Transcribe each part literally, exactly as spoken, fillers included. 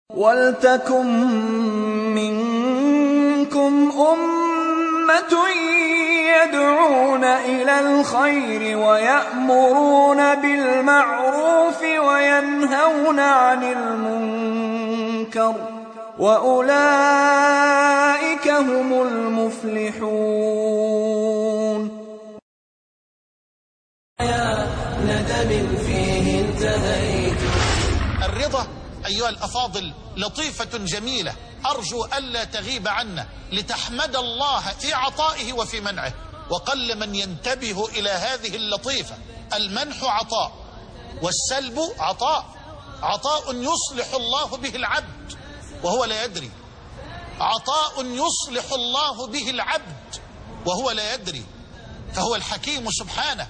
وَلْتَكُن مِّنكُمْ أُمَّةٌ يَدْعُونَ إِلَى الْخَيْرِ وَيَأْمُرُونَ بِالْمَعْرُوفِ وَيَنْهَوْنَ عَنِ الْمُنكَرِ ۚ وَأُولَٰئِكَ هُمُ الْمُفْلِحُونَ. ندم فيه انتهيت. الرضا أيها الأفاضل لطيفة جميلة، أرجو ألا تغيب عنا لتحمد الله في عطائه وفي منعه، وقل من ينتبه إلى هذه اللطيفة. المنح عطاء والسلب عطاء، عطاء يصلح الله به العبد وهو لا يدري، عطاء يصلح الله به العبد وهو لا يدري. فهو الحكيم سبحانه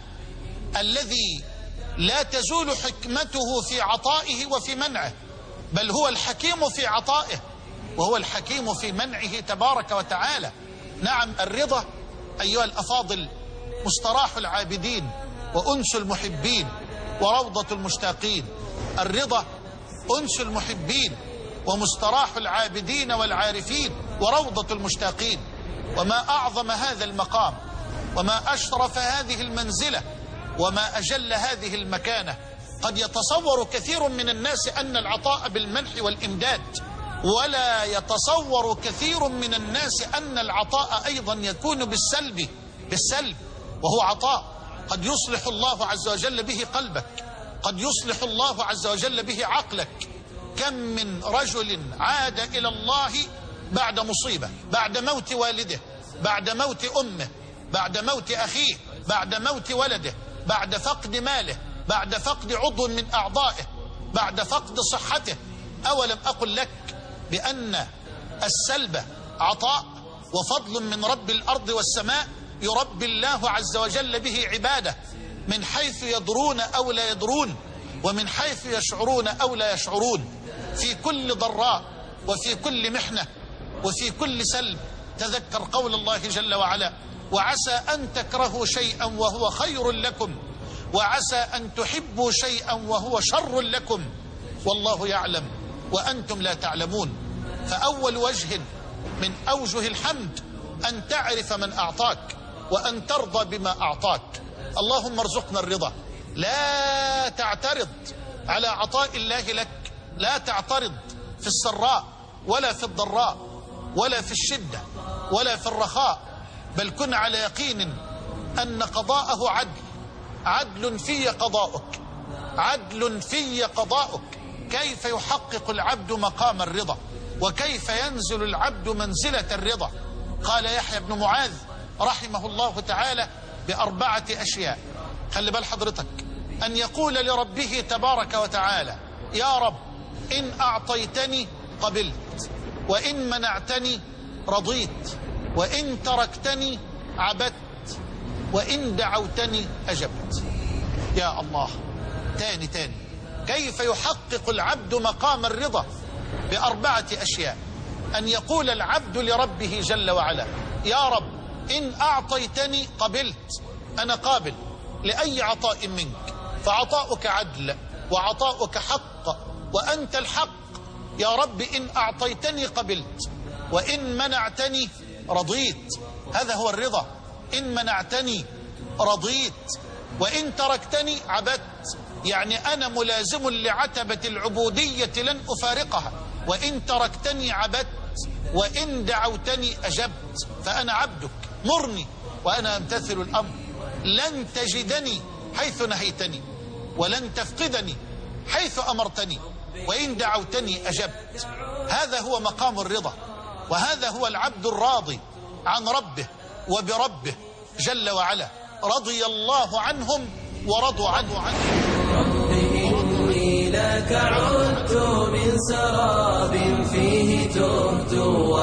الذي لا تزول حكمته في عطائه وفي منعه، بل هو الحكيم في عطائه وهو الحكيم في منعه تبارك وتعالى. نعم، الرضا أيها الأفاضل مستراح العابدين وأنس المحبين وروضة المشتاقين. الرضا أنس المحبين ومستراح العابدين والعارفين وروضة المشتاقين. وما أعظم هذا المقام، وما أشرف هذه المنزلة، وما أجل هذه المكانة. قد يتصور كثير من الناس أن العطاء بالمنح والإمداد، ولا يتصور كثير من الناس أن العطاء أيضا يكون بالسلب بالسلب وهو عطاء قد يصلح الله عز وجل به قلبك، قد يصلح الله عز وجل به عقلك. كم من رجل عاد إلى الله بعد مصيبة، بعد موت والده، بعد موت أمه، بعد موت أخيه، بعد موت ولده، بعد فقد ماله، بعد فقد عضو من أعضائه، بعد فقد صحته. أولم أقل لك بأن السلب عطاء وفضل من رب الأرض والسماء يربي الله عز وجل به عباده من حيث يدرون أو لا يدرون، ومن حيث يشعرون أو لا يشعرون. في كل ضراء وفي كل محنة وفي كل سلب تذكر قول الله جل وعلا: وعسى أن تكرهوا شيئا وهو خير لكم، وعسى أن تحبوا شيئا وهو شر لكم، والله يعلم وأنتم لا تعلمون. فأول وجه من أوجه الحمد أن تعرف من أعطاك وأن ترضى بما أعطاك. اللهم ارزقنا الرضا. لا تعترض على عطاء الله لك، لا تعترض في السراء ولا في الضراء ولا في الشدة ولا في الرخاء، بل كن على يقين أن قضاءه عدل. عدل في قضاؤك، عدل في قضاؤك. كيف يحقق العبد مقام الرضا، وكيف ينزل العبد منزلة الرضا؟ قال يحيى بن معاذ رحمه الله تعالى بأربعة أشياء. خلي بال حضرتك، أن يقول لربه تبارك وتعالى: يا رب، إن أعطيتني قبلت، وإن منعتني رضيت، وإن تركتني عبدت، وإن دعوتني أجبت. يا الله، تاني تاني. كيف يحقق العبد مقام الرضا؟ بأربعة أشياء. أن يقول العبد لربه جل وعلا: يا رب، إن أعطيتني قبلت، أنا قابل لأي عطاء منك، فعطاؤك عدل وعطاؤك حق وأنت الحق. يا رب، إن أعطيتني قبلت، وإن منعتني رضيت. هذا هو الرضا. إن منعتني رضيت، وإن تركتني عبدت. يعني أنا ملازم لعتبة العبودية لن أفارقها. وإن تركتني عبدت، وإن دعوتني أجبت. فأنا عبدك، مرني وأنا أمتثل الأمر. لن تجدني حيث نهيتني، ولن تفقدني حيث أمرتني، وإن دعوتني أجبت. هذا هو مقام الرضا، وهذا هو العبد الراضي عن ربه وبربه جل وعلا. رضي الله عنهم ورضوا عنه عنه. رب إني لك عدت من سراب فيه تهت